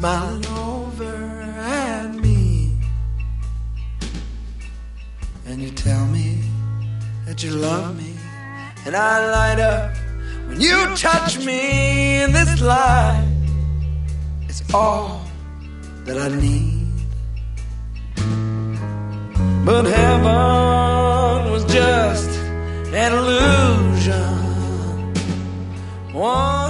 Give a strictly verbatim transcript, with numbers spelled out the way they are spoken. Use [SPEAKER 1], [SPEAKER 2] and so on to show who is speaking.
[SPEAKER 1] smiling over at me. And you tell me that you love me, and I light up when you touch me. And this life is all that I need. But heaven was just an illusion. One